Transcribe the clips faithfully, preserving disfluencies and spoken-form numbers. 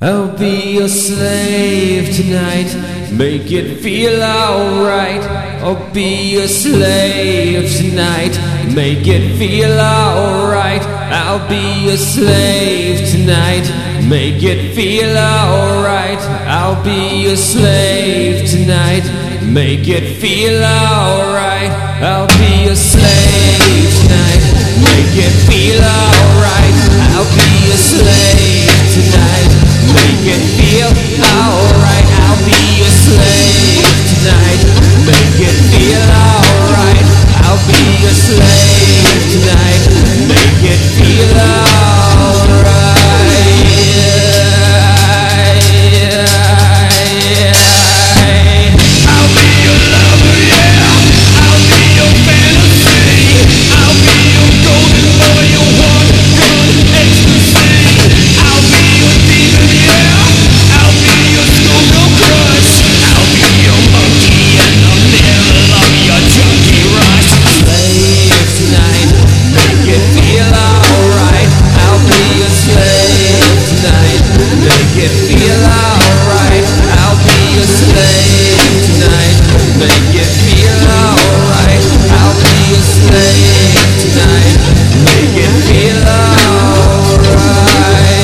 I'll be your slave tonight, make it feel alright. I'll be your slave tonight, make it feel alright. I'll be your slave tonight, make it feel alright. I'll be your slave tonight, make it feel alright. I'll be your slave tonight, make it feel alright. I'll be your slave tonight, make it feel alright. I'll be your slave tonight, make it feel alright. I'll be your slave tonight, make it feel alright. I'll be your lover, yeah. I'll be your fantasy. I'll be your golden boy, your one good ecstasy. I'll be your demon, yeah. I'll be your schoolgirl crush. I'll be your monkey in the middle of your junkie rush. Slave tonight, make it feel alright. I'll be your slave tonight, make it feel alright. I'll be your slave tonight, make it feel alright. I'll be your slave tonight, make it feel alright.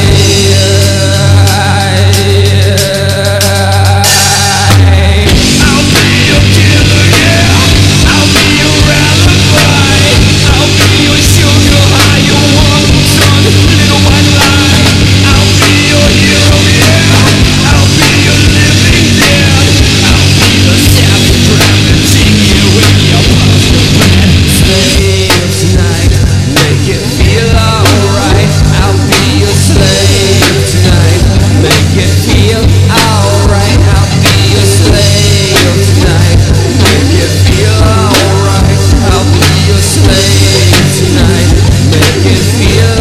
I'll be your killer, yeah. I'll be your alibi. I'll be your sugar high, your one son, little white lie. I'll be your hero, yeah. I'll be your living dead. I'll be the savage rabbit, take you in your pasta bread. Slave tonight, make it feel alright. I'll be your slave tonight, make it feel alright. I'll be your slave tonight, make it feel alright. I'll be your slave tonight, make it feel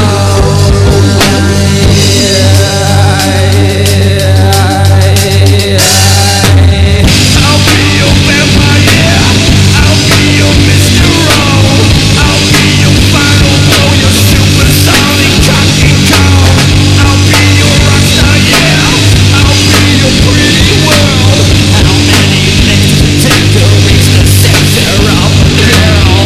alright. I'll be your vampire, yeah. I'll be your Mister Wrong. I'll be your final blow, your supersonic cocky call. I'll be your rockstar, yeah. I'll be your pretty world. How many things to take to reach the center of a girl?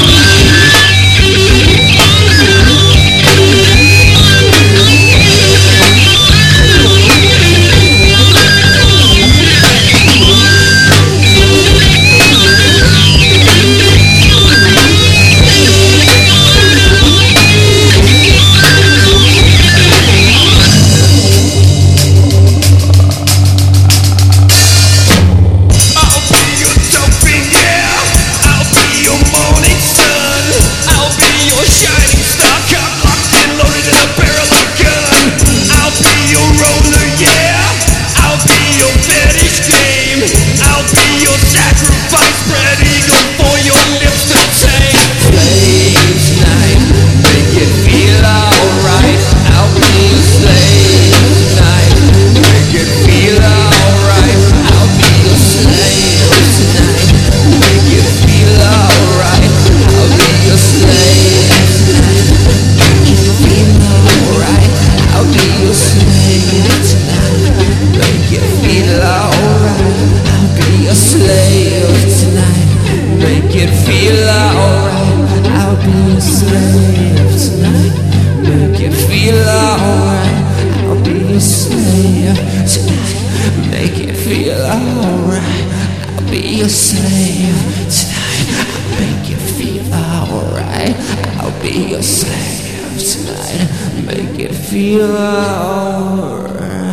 I'll be your doping, yeah. I'll be your morning sun. I'll be your shining star, cock locked and loaded in a barrel of gun. I'll be your roller, yeah. I'll be your fetish game. I'll be your sacrifice, spread eagle for your lips to take. Slave tonight, make it feel alright. I'll be your slave tonight, make it feel alright. I'll be your slave tonight, make it feel alright. I'll be your slave tonight, make it feel alright. I'll be your slave tonight, make it feel alright. I'll be your slave tonight, make it feel alright. I'll be your slave tonight, make it feel alright. I'll be your slave tonight, make it feel alright. I'll be your slave tonight, make it feel alright. I'll be your slave tonight, make it feel alright.